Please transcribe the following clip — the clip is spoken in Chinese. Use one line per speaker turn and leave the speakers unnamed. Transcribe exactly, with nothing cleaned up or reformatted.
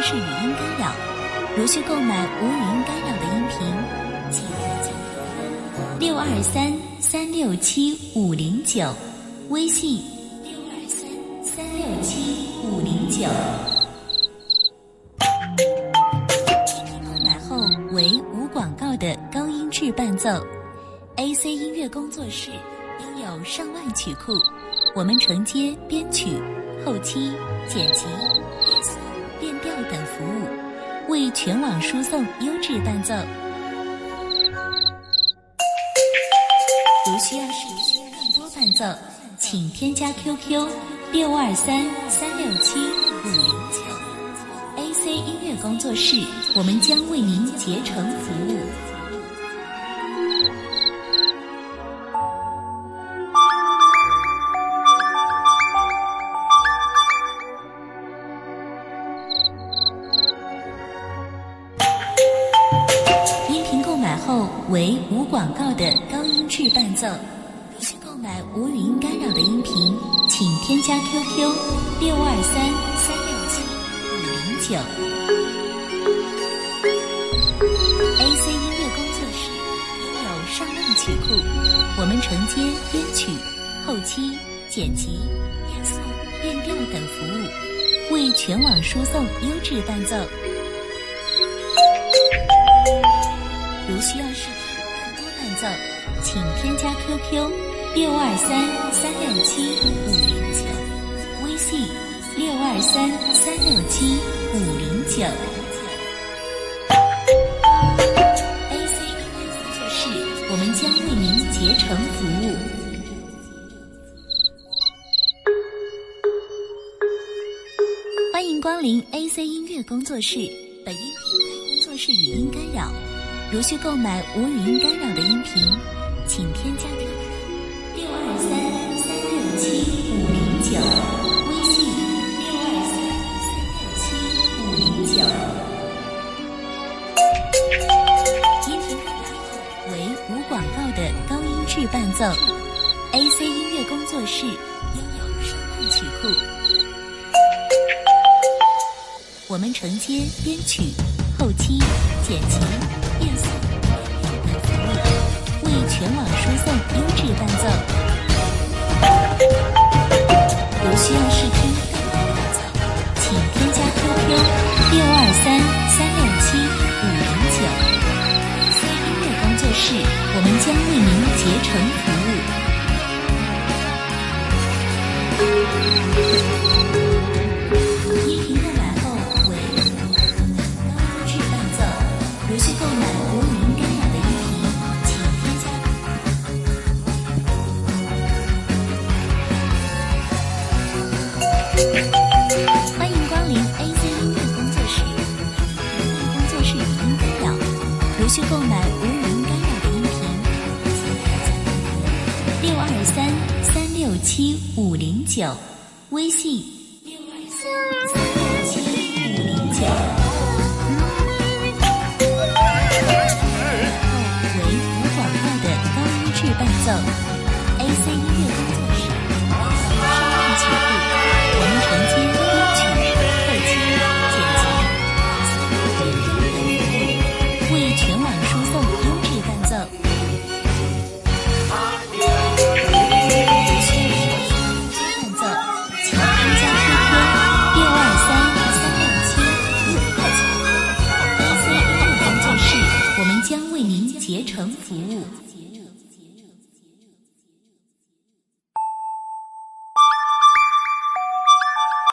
式语音干扰。如需购买无语音干扰的音频，请加六二三三六七五零九，微信六二三三六七五零九。购买后为无广告的高音质伴奏。A C 音乐工作室拥有上万曲库，我们承接编曲、后期、剪辑、变速、变调等服务，为全网输送优质伴奏。如需要试听更多伴奏，请添加 Q Q 六二三三六七五零九。A C 音乐工作室，我们将为您竭诚服务。音频购买后为无广告的高音质伴奏。如需购买无语音干扰的音频，请添加 Q Q 六二三三六七五零九。A C 音乐工作室拥有上万曲库，我们承接编曲、后期、剪辑、变速、变调等服务，为全网输送优质伴奏。如需要试听更多伴奏，请添加 Q Q 六二三三六七五零九，微信六二三三六七五零九。A C 音乐工作室，我们将为您竭诚服务。欢迎光临 A C 音乐工作室，本音频该工作室语音干扰。如需购买无语音干扰的音频，请添加 Q Q 六二三三六七五零九，微信六二三三六七五零九。音频购买后为无广告的高音质伴奏。A C 音乐工作室拥有上万曲库，我们承接编曲、后期、剪辑、变速、变调等服务，为全网输送优质伴奏。如需要试听更多伴奏，请添加 Q Q 六二三三六七五零九。A C 音乐工作室，我们将为您竭诚服务。音频购买后为高音质伴奏。如需购买无语音干扰的音频，请添加。欢迎光临 A C 音乐工作室，音乐工作室语音干扰。如需购买无语音干扰的音频，请添加六二三三六七五零九，微信六二三三六七五零九。伴奏 A C 音乐工作室上万曲库，我们承接编曲、后期、剪辑、变调等服务，为全网输送优质伴奏。如需要试听更多伴奏，请添加 Q Q 六二三三六七五零九。A C 音乐工作室，我们将为您竭诚服务。